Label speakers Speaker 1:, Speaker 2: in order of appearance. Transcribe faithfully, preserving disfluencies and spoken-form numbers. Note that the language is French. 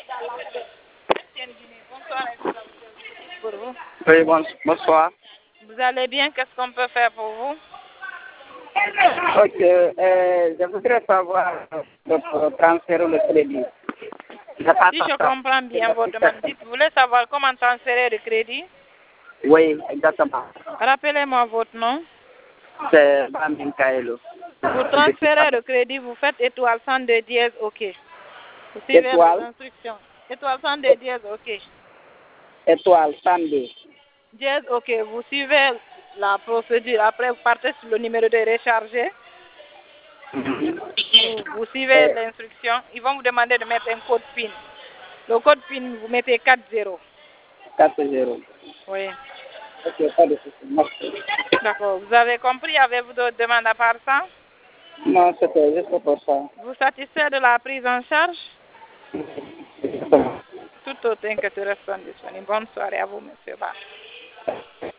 Speaker 1: Bonsoir, est-ce que ça vous pour vous?
Speaker 2: Oui, bon, bonsoir.
Speaker 1: Vous allez bien? Qu'est-ce qu'on peut faire pour vous?
Speaker 2: Ok, euh, je voudrais savoir le transfert ou le crédit.
Speaker 1: Si je comprends bien votre demande, dites, vous voulez savoir comment transférer le crédit?
Speaker 2: Oui, exactement.
Speaker 1: Rappelez-moi votre nom.
Speaker 2: C'est Bamin Kaelo.
Speaker 1: Pour transférer le crédit, vous faites étoile cent deux dièse, OK. Vous suivez
Speaker 2: Étoile.
Speaker 1: les instructions. Étoile cent deux dièse, OK.
Speaker 2: Étoile cent deux.
Speaker 1: Dièse, OK. Vous suivez la procédure. Après, vous partez sur le numéro de recharger.
Speaker 2: Mhm.
Speaker 1: Vous, vous suivez l'instruction. Ils vont vous demander de mettre un code PIN. Le code PIN, vous mettez quatre zéro.
Speaker 2: quatre zéro.
Speaker 1: Oui.
Speaker 2: Ok, pas de souci. Merci.
Speaker 1: D'accord. Vous avez compris? Avez-vous d'autres demandes à part ça?
Speaker 2: Non, c'était juste pour ça.
Speaker 1: Vous satisfait de la prise en charge?
Speaker 2: Exactement.
Speaker 1: Tout autant que tu restes disponible. Bonne soirée à vous, monsieur Ba.